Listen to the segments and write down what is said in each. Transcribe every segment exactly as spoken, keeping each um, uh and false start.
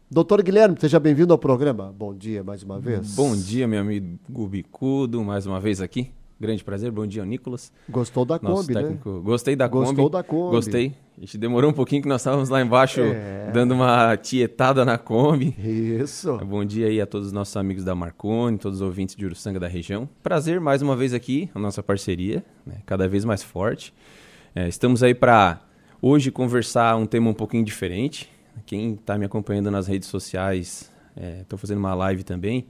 Doutor Guilherme, seja bem-vindo ao programa. Bom dia mais uma vez. Bom dia, meu amigo Bicudo, mais uma vez aqui. Grande prazer, bom dia, Nicolas. Gostou da Nosso Kombi, técnico. né? Gostei da Kombi. Gostou da Kombi. Gostei. A gente demorou um pouquinho que nós estávamos lá embaixo É. dando uma tietada na Kombi. Isso. Bom dia aí a todos os nossos amigos da Marconi, todos os ouvintes de Uruçanga da região. Prazer mais uma vez aqui, a nossa parceria, né, cada vez mais forte. É, estamos aí para hoje conversar um tema um pouquinho diferente. Quem está me acompanhando nas redes sociais, estou é, fazendo uma live também,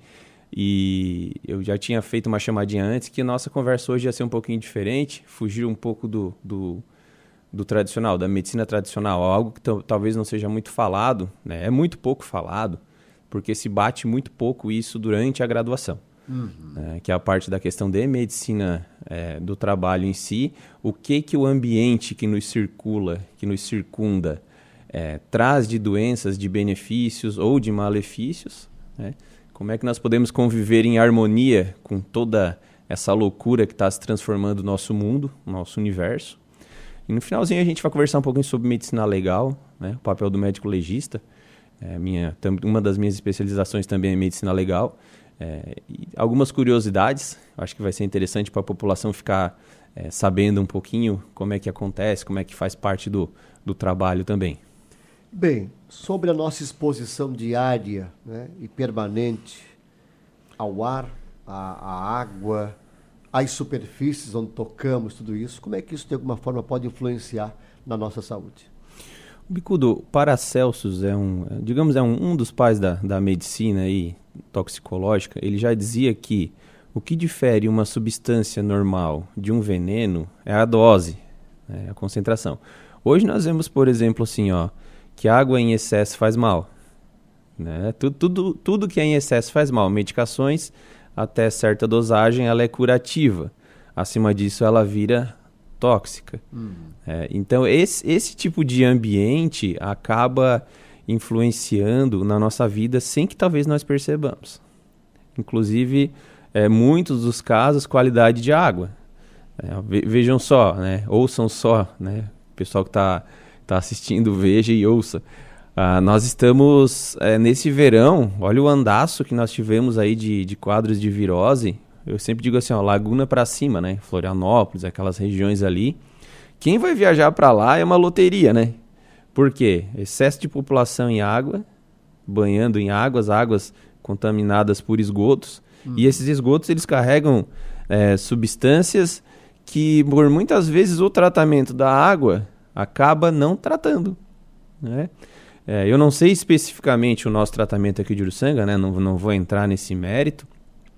e eu já tinha feito uma chamadinha antes, que a nossa conversa hoje ia ser um pouquinho diferente, fugir um pouco do, do, do tradicional, da medicina tradicional, algo que t- talvez não seja muito falado, né? É muito pouco falado, porque se bate muito pouco isso durante a graduação, uhum. né? Que é a parte da questão de medicina é, do trabalho em si, o que, que o ambiente que nos circula, que nos circunda, É, traz de doenças, de benefícios ou de malefícios, né? Como é que nós podemos conviver em harmonia com toda essa loucura que está se transformando o nosso mundo, o nosso universo. E no finalzinho a gente vai conversar um pouquinho sobre medicina legal, né? O papel do médico legista. É, minha, uma das minhas especializações também é medicina legal. É, e algumas curiosidades, acho que vai ser interessante para a população ficar é, sabendo um pouquinho como é que acontece, como é que faz parte do, do trabalho também. Bem, sobre a nossa exposição diária, né, e permanente ao ar, à, à água, às superfícies onde tocamos, tudo isso, como é que isso de alguma forma pode influenciar na nossa saúde? Bicudo, Paracelsus é um, digamos, é um, um dos pais da, da medicina aí, toxicológica. Ele já dizia que o que difere uma substância normal de um veneno é a dose, né, a concentração. Hoje nós vemos, por exemplo, assim, ó, que água em excesso faz mal, né? Tudo, tudo, tudo que é em excesso faz mal. Medicações, até certa dosagem, ela é curativa. Acima disso, ela vira tóxica. Uhum. É, então, esse, esse tipo de ambiente acaba influenciando na nossa vida sem que talvez nós percebamos. Inclusive, é, muitos dos casos, qualidade de água. É, ve, vejam só, né? Ouçam só, né? O pessoal que está... Está assistindo, veja e ouça. Ah, nós estamos é, nesse verão, olha o andaço que nós tivemos aí de, de quadros de virose. Eu sempre digo assim, ó, Laguna para cima, né? Florianópolis, aquelas regiões ali. Quem vai viajar para lá é uma loteria, né? Por quê? Excesso de população em água, banhando em águas, águas contaminadas por esgotos. Hum. E esses esgotos, eles carregam é, substâncias que, por muitas vezes, o tratamento da água acaba não tratando, né? É, eu não sei especificamente o nosso tratamento aqui de Uruçanga, né? Não, não vou entrar nesse mérito,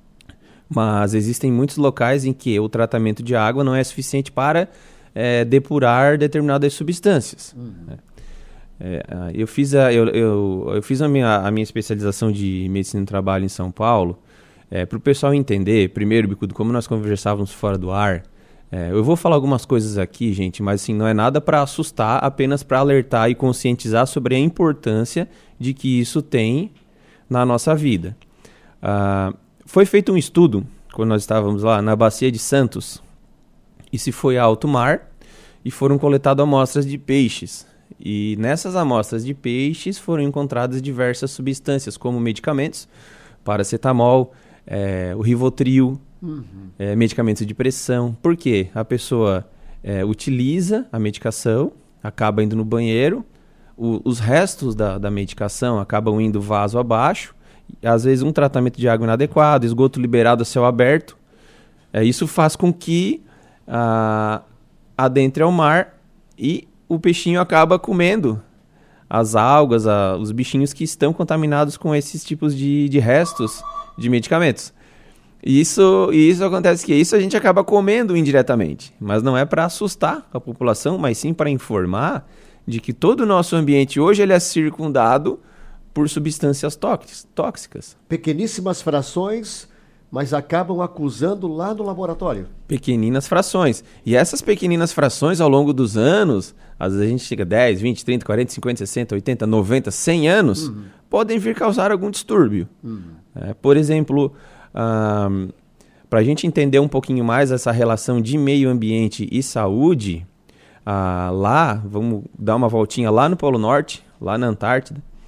mas existem muitos locais em que o tratamento de água não é suficiente para é, depurar determinadas substâncias. Uhum. Né? É, eu fiz, a, eu, eu, eu fiz a, minha, a minha especialização de medicina do trabalho em São Paulo, é, para o pessoal entender, primeiro, Bicudo, como nós conversávamos fora do ar. É, eu vou falar algumas coisas aqui, gente, mas assim, não é nada para assustar, apenas para alertar e conscientizar sobre a importância de que isso tem na nossa vida. Ah, foi feito um estudo, quando nós estávamos lá na Bacia de Santos, e se foi a alto mar, e foram coletadas amostras de peixes. E nessas amostras de peixes foram encontradas diversas substâncias, como medicamentos, paracetamol, é, o Rivotril, Uhum. É, medicamentos de pressão. Por quê? A pessoa é, utiliza a medicação, acaba indo no banheiro, o, os restos da, da medicação acabam indo vaso abaixo, às vezes um tratamento de água inadequado, esgoto liberado a céu aberto. É, isso faz com que ah, adentre ao mar e o peixinho acaba comendo as algas, a, os bichinhos que estão contaminados com esses tipos de, de restos de medicamentos. E isso, isso acontece que isso a gente acaba comendo indiretamente, mas não é para assustar a população, mas sim para informar de que todo o nosso ambiente hoje ele é circundado por substâncias tóxicas. Pequeníssimas frações, mas acabam acusando lá no laboratório. Pequeninas frações. E essas pequeninas frações, ao longo dos anos, às vezes a gente chega a dez, vinte, trinta, quarenta, cinquenta, sessenta, oitenta, noventa, cem anos, uhum. podem vir causar algum distúrbio. Uhum. É, por exemplo... Um, para a gente entender um pouquinho mais essa relação de meio ambiente e saúde, uh, lá, vamos dar uma voltinha lá no Polo Norte, lá na Antártida,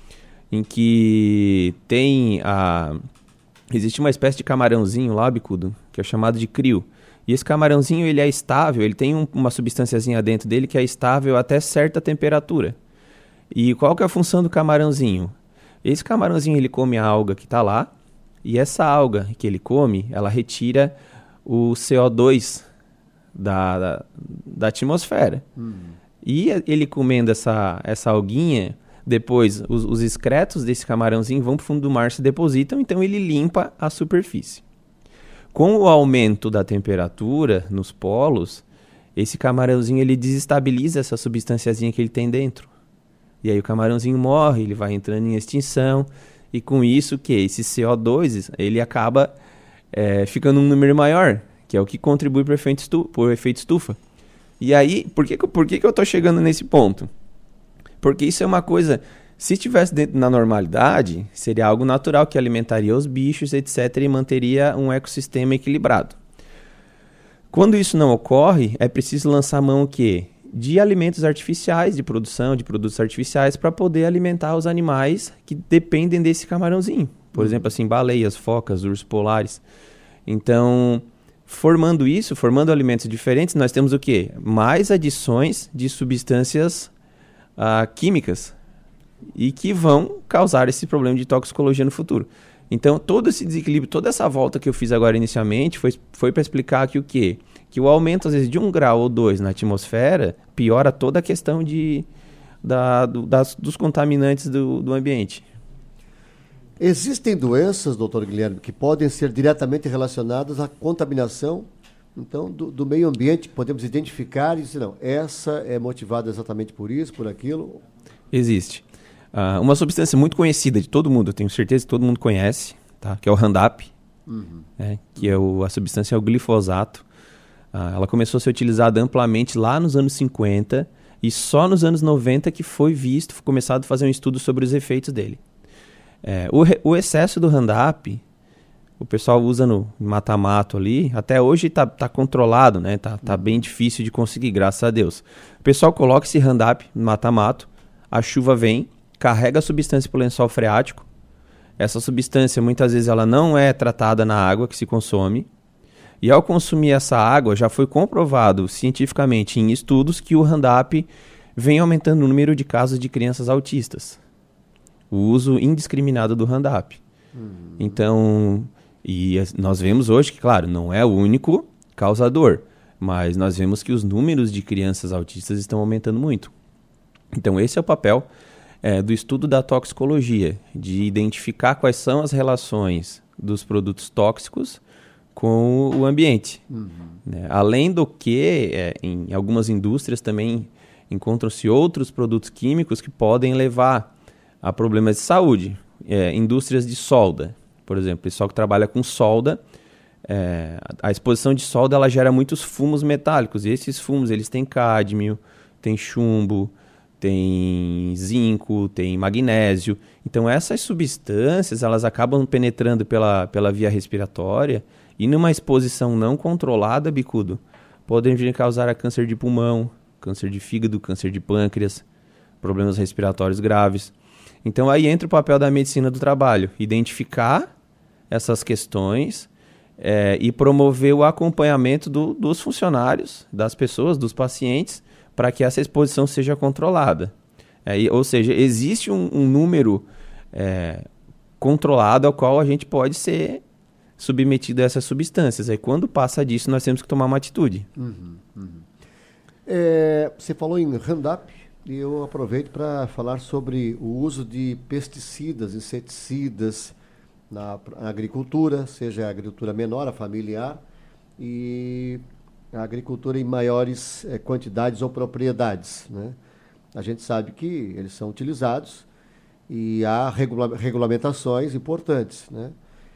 em que tem a... Existe uma espécie de camarãozinho lá, bicudo, que é chamado de crio. E esse camarãozinho, ele é estável, ele tem um, uma substânciazinha dentro dele que é estável até certa temperatura. E qual que é a função do camarãozinho? Esse camarãozinho, ele come a alga que está lá, e essa alga que ele come, ela retira o C O dois da, da, da atmosfera. Uhum. E ele comendo essa, essa alguinha, depois os, os excretos desse camarãozinho vão para o fundo do mar, se depositam, então ele limpa a superfície. Com o aumento da temperatura nos polos, esse camarãozinho ele desestabiliza essa substânciazinha que ele tem dentro. E aí o camarãozinho morre, ele vai entrando em extinção, e com isso que esse C O dois ele acaba é, ficando um número maior, que é o que contribui para o efeito estufa, por efeito estufa. E aí, por que, por que, que eu estou chegando nesse ponto? Porque isso é uma coisa, se estivesse dentro na normalidade, seria algo natural que alimentaria os bichos, etcétera, e manteria um ecossistema equilibrado. Quando isso não ocorre, é preciso lançar mão o quê? De alimentos artificiais, de produção de produtos artificiais, para poder alimentar os animais que dependem desse camarãozinho. Por uhum. exemplo, assim, baleias, focas, ursos polares. Então, formando isso, formando alimentos diferentes, nós temos o quê? Mais adições de substâncias uh, químicas e que vão causar esse problema de toxicologia no futuro. Então, todo esse desequilíbrio, toda essa volta que eu fiz agora inicialmente foi, foi para explicar que o quê? Que o aumento, às vezes, de um grau ou dois na atmosfera piora toda a questão de, da, do, das, dos contaminantes do, do ambiente. Existem doenças, doutor Guilherme, que podem ser diretamente relacionadas à contaminação, então, do, do meio ambiente, podemos identificar e dizer, não, essa é motivada exatamente por isso, por aquilo? Existe. Uh, uma substância muito conhecida de todo mundo, eu tenho certeza que todo mundo conhece, tá? Que é o Roundup, uhum. né? que é o, a substância é o glifosato. Uh, ela começou a ser utilizada amplamente lá nos anos cinquenta e só nos anos noventa que foi visto, foi começado a fazer um estudo sobre os efeitos dele. É, o, o excesso do Roundup, o pessoal usa no mata-mato ali, até hoje está tá controlado, né? Tá, tá bem difícil de conseguir, graças a Deus. O pessoal coloca esse Roundup no mata-mato, a chuva vem, carrega a substância para o lençol freático. Essa substância, muitas vezes, ela não é tratada na água que se consome. E ao consumir essa água, já foi comprovado cientificamente em estudos que o Roundup vem aumentando o número de casos de crianças autistas. O uso indiscriminado do Roundup. Uhum. Então, e nós vemos hoje que, claro, não é o único causador, mas nós vemos que os números de crianças autistas estão aumentando muito. Então, esse é o papel é, do estudo da toxicologia, de identificar quais são as relações dos produtos tóxicos com o ambiente. Uhum. Né? Além do que, é, em algumas indústrias também encontram-se outros produtos químicos que podem levar a problemas de saúde. É, indústrias de solda, por exemplo, pessoal que trabalha com solda, é, a exposição de solda ela gera muitos fumos metálicos, e esses fumos eles têm cádmio, tem chumbo, tem zinco, tem magnésio. Então essas substâncias elas acabam penetrando pela, pela via respiratória e numa exposição não controlada, bicudo, podem vir a causar câncer de pulmão, câncer de fígado, câncer de pâncreas, problemas respiratórios graves. Então aí entra o papel da medicina do trabalho, identificar essas questões é, e promover o acompanhamento do, dos funcionários, das pessoas, dos pacientes, para que essa exposição seja controlada. É, ou seja, existe um, um número é, controlado ao qual a gente pode ser submetido a essas substâncias. Aí quando passa disso, nós temos que tomar uma atitude. Uhum, uhum. É, você falou em Roundup e eu aproveito para falar sobre o uso de pesticidas, inseticidas na, na agricultura, seja a agricultura menor, a familiar, e a agricultura em maiores é, quantidades ou propriedades, né? A gente sabe que eles são utilizados e há regula- regulamentações importantes, né?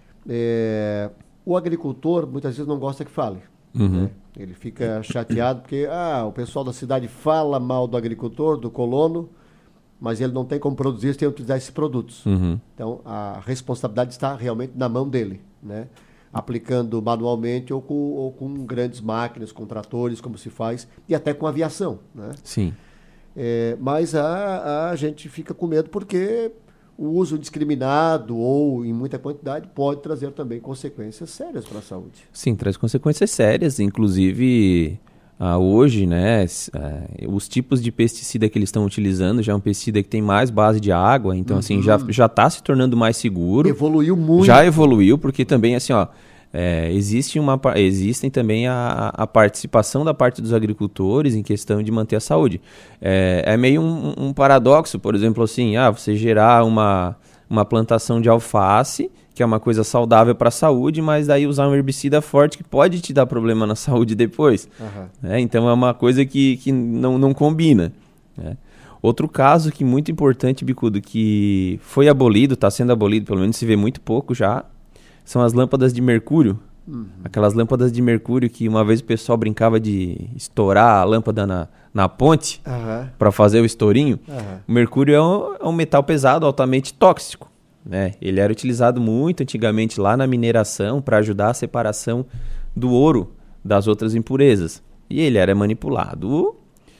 É, o agricultor muitas vezes não gosta que fale. Uhum. Né? Ele fica chateado porque ah, o pessoal da cidade fala mal do agricultor, do colono, mas ele não tem como produzir sem utilizar esses produtos. Uhum. Então, a responsabilidade está realmente na mão dele, né? Aplicando manualmente ou com, ou com grandes máquinas, com tratores, como se faz, e até com aviação, né? Sim. É, mas a, a gente fica com medo porque o uso indiscriminado ou em muita quantidade pode trazer também consequências sérias para a saúde. Sim, traz consequências sérias, inclusive ah, hoje, né, é, os tipos de pesticida que eles estão utilizando já é um pesticida que tem mais base de água, então uhum. assim, já já está se tornando mais seguro. Evoluiu muito. Já evoluiu, porque também assim, ó, é, existe uma, existem também a, a participação da parte dos agricultores em questão de manter a saúde. É, é meio um, um paradoxo, por exemplo, assim, ah, você gerar uma, uma plantação de alface, que é uma coisa saudável para a saúde, mas daí usar um herbicida forte que pode te dar problema na saúde depois. Uhum. É, então é uma coisa que, que não, não combina. Né? Outro caso que muito importante, Bicudo, que foi abolido, está sendo abolido, pelo menos se vê muito pouco já, são as lâmpadas de mercúrio. Uhum. Aquelas lâmpadas de mercúrio que uma vez o pessoal brincava de estourar a lâmpada na, na ponte uhum. para fazer o estourinho. Uhum. O mercúrio é um, é um metal pesado, altamente tóxico. Né? Ele era utilizado muito antigamente lá na mineração para ajudar a separação do ouro das outras impurezas. E ele era manipulado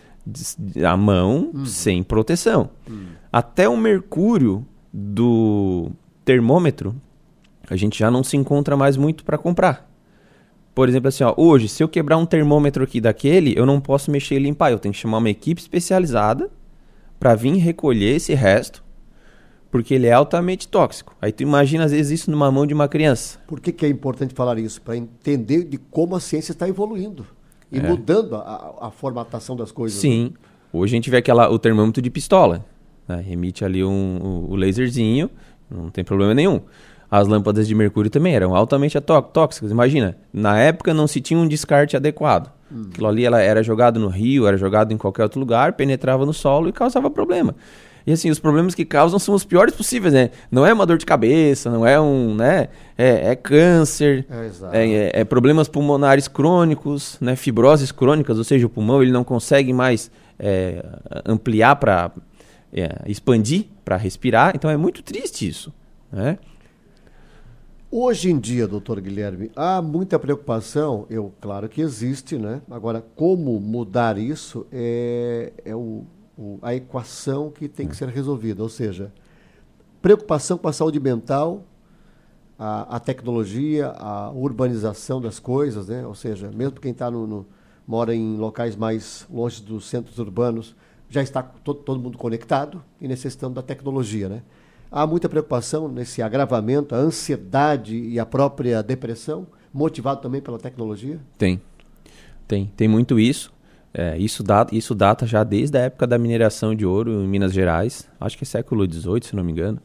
à mão, uhum. sem proteção. Uhum. Até o mercúrio do termômetro a gente já não se encontra mais muito para comprar. Por exemplo, assim, ó, hoje, se eu quebrar um termômetro aqui daquele, eu não posso mexer e limpar. Eu tenho que chamar uma equipe especializada para vir recolher esse resto, porque ele é altamente tóxico. Aí tu imagina, às vezes, isso numa mão de uma criança. Por que, que é importante falar isso? Para entender de como a ciência está evoluindo e é. mudando a, a formatação das coisas. Sim. Né? Hoje a gente vê aquela, o termômetro de pistola. Né? Emite ali um, o, o laserzinho, não tem problema nenhum. As lâmpadas de mercúrio também eram altamente tóxicas. Imagina, na época não se tinha um descarte adequado. Hum. Aquilo ali ela era jogado no rio, era jogado em qualquer outro lugar, penetrava no solo e causava problema. E assim, os problemas que causam são os piores possíveis, né? Não é uma dor de cabeça, não é um, né? É, é câncer, é, é, é, é problemas pulmonares crônicos, né? Fibroses crônicas, ou seja, o pulmão ele não consegue mais é, ampliar para é, expandir, para respirar. Então é muito triste isso, né? Hoje em dia, doutor Guilherme, há muita preocupação, eu, claro que existe, né? Agora, como mudar isso é, é o, o, a equação que tem que ser resolvida, ou seja, preocupação com a saúde mental, a, a tecnologia, a urbanização das coisas, né? Ou seja, mesmo quem tá no, no, mora em locais mais longe dos centros urbanos, já está todo, todo mundo conectado e necessitando da tecnologia, né? Há muita preocupação nesse agravamento, a ansiedade e a própria depressão, motivado também pela tecnologia? Tem, tem, tem muito isso. É, isso, data, isso data já desde a época da mineração de ouro em Minas Gerais, acho que é século dezoito, se não me engano.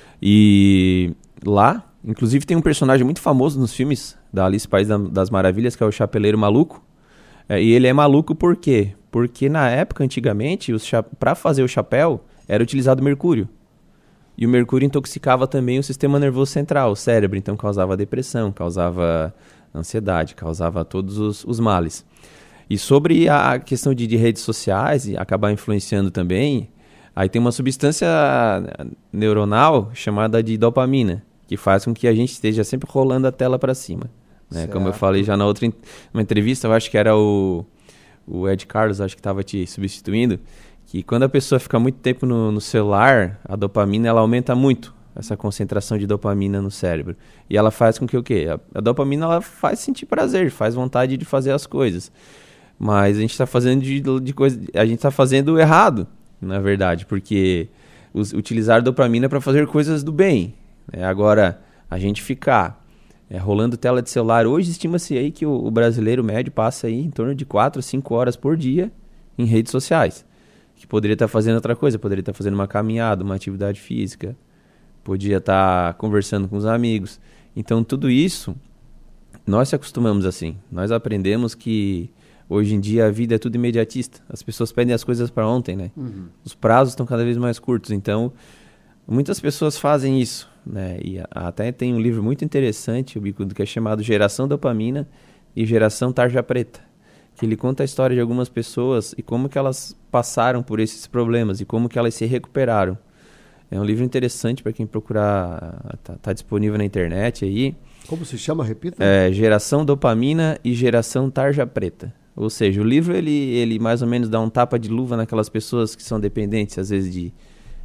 E lá, inclusive tem um personagem muito famoso nos filmes da Alice País das Maravilhas, que é o Chapeleiro Maluco. É, e ele é maluco por quê? Porque na época, antigamente, para fazer o chapéu, era utilizado mercúrio. E o mercúrio intoxicava também o sistema nervoso central, o cérebro, então causava depressão, causava ansiedade, causava todos os, os males. E sobre a questão de, de redes sociais, e acabar influenciando também, aí tem uma substância neuronal chamada de dopamina, que faz com que a gente esteja sempre rolando a tela para cima. Né? Como eu falei já na outra uma entrevista, eu acho que era o, o Ed Carlos, acho que estava te substituindo, que quando a pessoa fica muito tempo no, no celular, a dopamina ela aumenta muito, essa concentração de dopamina no cérebro. E ela faz com que o quê? A, a dopamina ela faz sentir prazer, faz vontade de fazer as coisas. Mas a gente está fazendo de, de coisa, a gente está fazendo errado, na verdade, porque us, utilizar dopamina para fazer coisas do bem. Né? Agora, a gente ficar é, rolando tela de celular, hoje estima-se aí que o, o brasileiro médio passa aí em torno de quatro a cinco horas por dia em redes sociais. Que poderia estar fazendo outra coisa, poderia estar fazendo uma caminhada, uma atividade física, podia estar conversando com os amigos. Então, tudo isso, nós se acostumamos assim. Nós aprendemos que hoje em dia a vida é tudo imediatista. As pessoas pedem as coisas para ontem, né? Uhum. Os prazos estão cada vez mais curtos. Então, muitas pessoas fazem isso, né? E até tem um livro muito interessante, o Bicudo, que é chamado Geração Dopamina e Geração Tarja Preta, que ele conta a história de algumas pessoas e como que elas passaram por esses problemas e como que elas se recuperaram. É um livro interessante para quem procurar, tá, tá disponível na internet aí. Como se chama? Repita. É, Geração Dopamina e Geração Tarja Preta. Ou seja, o livro ele, ele mais ou menos dá um tapa de luva naquelas pessoas que são dependentes, às vezes, de,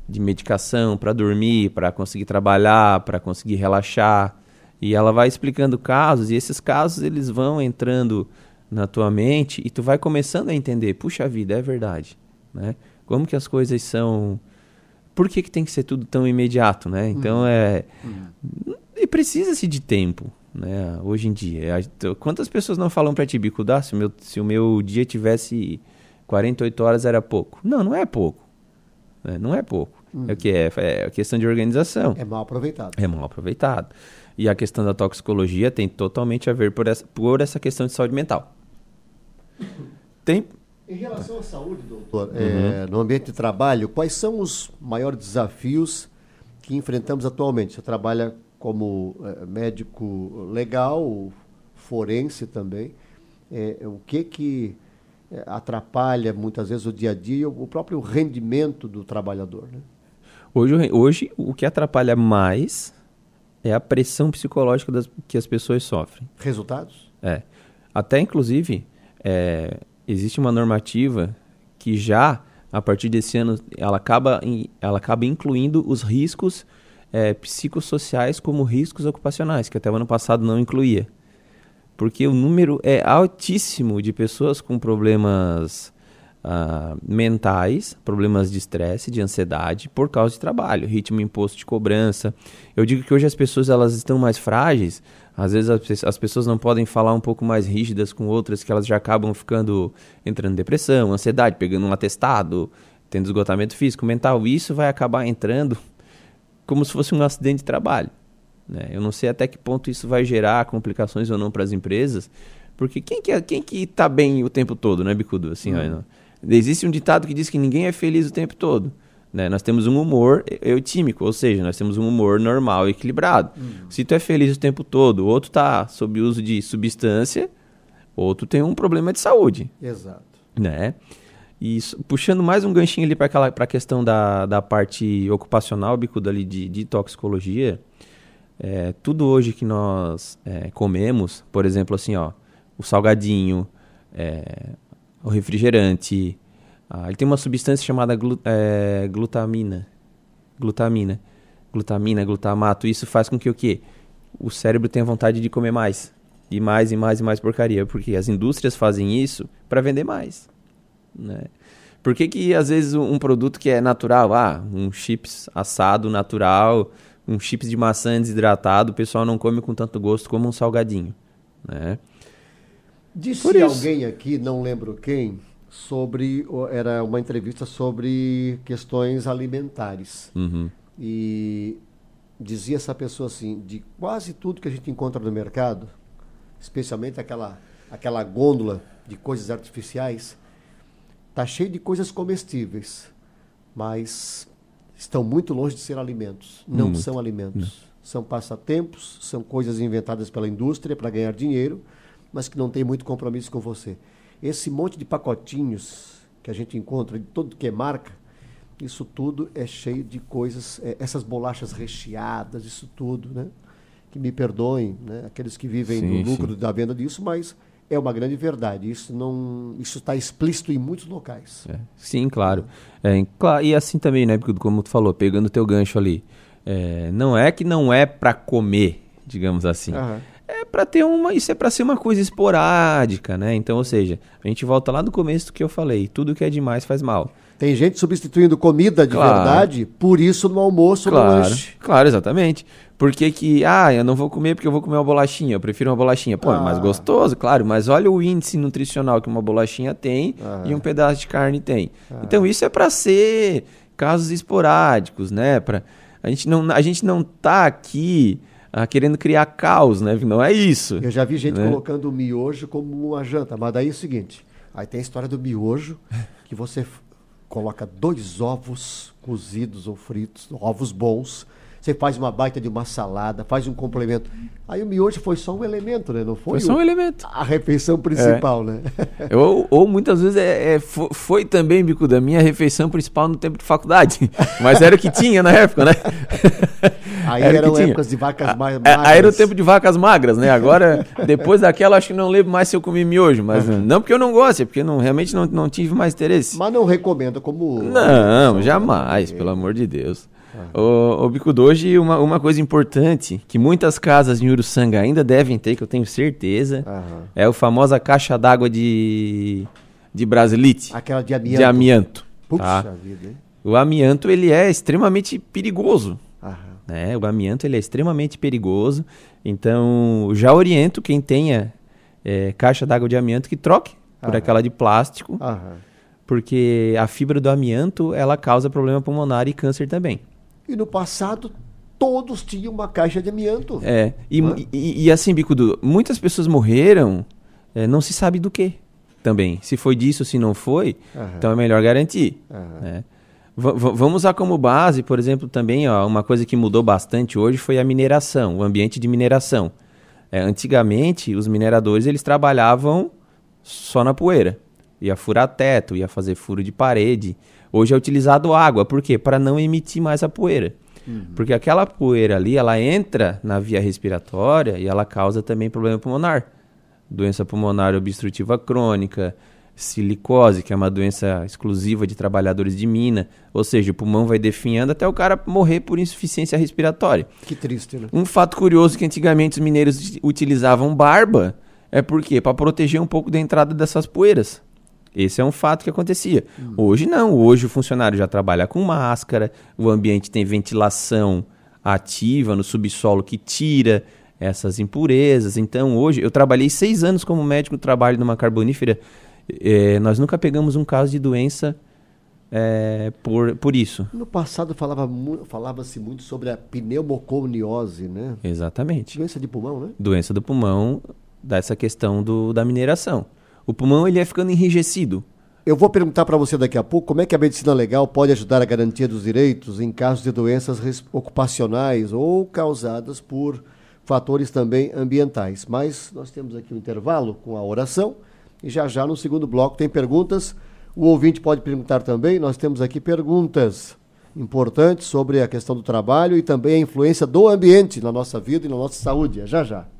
de medicação para dormir, para conseguir trabalhar, para conseguir relaxar. E ela vai explicando casos, e esses casos eles vão entrando na tua mente e tu vai começando a entender, puxa vida, é verdade, né? Como que as coisas são... Por que que tem que ser tudo tão imediato, né? Então, uhum. é... Uhum. E precisa-se de tempo, né? Hoje em dia. Quantas pessoas não falam para ti, Bicudo, ah, se o meu, se o meu dia tivesse quarenta e oito horas era pouco? Não, não é pouco. Né? Não é pouco. Uhum. É o que é? É questão de organização. É mal aproveitado. É mal aproveitado. E a questão da toxicologia tem totalmente a ver por essa, por essa questão de saúde mental. Tem... Em relação à saúde, doutor, uhum. é, no ambiente de trabalho, quais são os maiores desafios que enfrentamos atualmente? Você trabalha como é, médico legal, forense também. É, o que que é, atrapalha muitas vezes o dia a dia e o, o próprio rendimento do trabalhador, né? Hoje, hoje, o que atrapalha mais é a pressão psicológica das, que as pessoas sofrem. Resultados? É. Até, inclusive... É, existe uma normativa que já, a partir desse ano, ela acaba, ela acaba incluindo os riscos é, psicossociais como riscos ocupacionais, que até o ano passado não incluía. Porque o número é altíssimo de pessoas com problemas uh, mentais, problemas de estresse, de ansiedade, por causa de trabalho, ritmo imposto de cobrança. Eu digo que hoje as pessoas elas estão mais frágeis. Às vezes as, as pessoas não podem falar um pouco mais rígidas com outras, que elas já acabam ficando, entrando em depressão, ansiedade, pegando um atestado, tendo esgotamento físico, mental. E isso vai acabar entrando como se fosse um acidente de trabalho, né? Eu não sei até que ponto isso vai gerar complicações ou não para as empresas, porque quem que, quem que tá bem o tempo todo, né, Bicudo? Assim, uhum. ó, existe um ditado que diz que ninguém é feliz o tempo todo. Né? Nós temos um humor eutímico, ou seja, nós temos um humor normal e equilibrado. Uhum. Se tu é feliz o tempo todo, ou tu tá sob uso de substância, ou tu tem um problema de saúde. Exato. Né? E isso, puxando mais um ganchinho ali para a questão da, da parte ocupacional, Bicudo, ali de, de toxicologia, é, tudo hoje que nós é, comemos, por exemplo, assim, ó, o salgadinho, é, o refrigerante... Ah, ele tem uma substância chamada glu, é, glutamina. Glutamina. Glutamina, glutamato. Isso faz com que o quê? O cérebro tenha vontade de comer mais. E mais, e mais, e mais porcaria. Porque as indústrias fazem isso para vender mais. Né? Por que que, às vezes, um produto que é natural, ah, um chips assado natural, um chips de maçã desidratado, o pessoal não come com tanto gosto como um salgadinho. Né? Disse alguém aqui, não lembro quem... sobre, era uma entrevista sobre questões alimentares. Uhum. E dizia essa pessoa assim, de quase tudo que a gente encontra no mercado, especialmente aquela, aquela gôndola de coisas artificiais, tá cheio de coisas comestíveis, mas estão muito longe de ser alimentos. Não muito. São alimentos. Não. São passatempos, são coisas inventadas pela indústria para ganhar dinheiro, mas que não tem muito compromisso com você. Esse monte de pacotinhos que a gente encontra, de tudo que é marca, isso tudo é cheio de coisas, é, essas bolachas recheadas, isso tudo, né? Que me perdoem, né? Aqueles que vivem sim, no lucro sim. da venda disso, mas é uma grande verdade. Isso não, isso está explícito em muitos locais. É, sim, claro. É, claro. E assim também, né? Porque, como tu falou, pegando o teu gancho ali, é, não é que não é para comer, digamos assim. Aham. É para ter uma, isso é para ser uma coisa esporádica, né? Então, ou seja, a gente volta lá do começo do que eu falei, tudo que é demais faz mal. Tem gente substituindo comida de claro. verdade, por isso no almoço ou claro, no lanche. Claro, exatamente. Por que que, ah, eu não vou comer porque eu vou comer uma bolachinha, eu prefiro uma bolachinha. Pô, ah. é mais gostoso, claro, mas olha o índice nutricional que uma bolachinha tem ah. e um pedaço de carne tem. Ah. Então, isso é para ser casos esporádicos, né? Pra, a gente não, a gente não tá aqui... Ah, querendo criar caos, né? Não é isso. Eu já vi gente né? colocando o miojo como uma janta, mas daí é o seguinte, aí tem a história do miojo, que você f- coloca dois ovos cozidos ou fritos, ovos bons, você faz uma baita de uma salada, faz um complemento. Aí o miojo foi só um elemento, né? Não foi, foi só um o, elemento. A refeição principal, é. né? ou, ou muitas vezes é, é, foi, foi também, Bico, da minha refeição principal no tempo de faculdade. Mas era o que tinha na época, né? Aí era eram épocas de vacas mais magras. Aí era o tempo de vacas magras, né? Agora, depois daquela, acho que não lembro mais se eu comi miojo. Mas uhum. não porque eu não gosto, é porque não, realmente não, não tive mais interesse. Mas não recomendo como... Não, jamais, pelo amor de Deus. Uhum. O, o Bicudo, hoje uma, uma coisa importante que muitas casas em Uruçanga ainda devem ter, que eu tenho certeza, uhum. é a famosa caixa d'água de, de Brasilite. Aquela de amianto. De amianto. Puxa tá? vida, hein? O amianto, ele é extremamente perigoso. Uhum. Né? O amianto, ele é extremamente perigoso. Então, já oriento quem tenha é, caixa d'água de amianto que troque por uhum. aquela de plástico. Uhum. Porque a fibra do amianto, ela causa problema pulmonar e câncer também. E no passado, todos tinham uma caixa de amianto. É, e, ah. e, e assim, Bicudo, muitas pessoas morreram, é, não se sabe do que também. Se foi disso, se não foi, uhum. então é melhor garantir. Uhum. Né? V- v- vamos usar como base, por exemplo, também, ó, uma coisa que mudou bastante hoje foi a mineração, o ambiente de mineração. É, antigamente, os mineradores, eles trabalhavam só na poeira. Ia furar teto, ia fazer furo de parede. Hoje é utilizado água. Por quê? Para não emitir mais a poeira. Uhum. Porque aquela poeira ali, ela entra na via respiratória e ela causa também problema pulmonar. Doença pulmonar obstrutiva crônica, silicose, que é uma doença exclusiva de trabalhadores de mina. Ou seja, o pulmão vai definhando até o cara morrer por insuficiência respiratória. Que triste, né? Um fato curioso que antigamente os mineiros utilizavam barba é por quê? Para proteger um pouco da entrada dessas poeiras. Esse é um fato que acontecia. Hum. Hoje não, hoje o funcionário já trabalha com máscara, o ambiente tem ventilação ativa no subsolo que tira essas impurezas. Então hoje, eu trabalhei seis anos como médico, trabalho numa carbonífera, é, nós nunca pegamos um caso de doença é, por, por isso. No passado falava mu- falava-se muito sobre a pneumoconiose, né? Exatamente. Doença de pulmão, né? Doença do pulmão, dessa questão do, da mineração. O pulmão ele é ficando enrijecido. Eu vou perguntar para você daqui a pouco como é que a medicina legal pode ajudar a garantia dos direitos em casos de doenças res- ocupacionais ou causadas por fatores também ambientais. Mas nós temos aqui um intervalo com a oração e já já no segundo bloco tem perguntas. O ouvinte pode perguntar também. Nós temos aqui perguntas importantes sobre a questão do trabalho e também a influência do ambiente na nossa vida e na nossa saúde. Já já.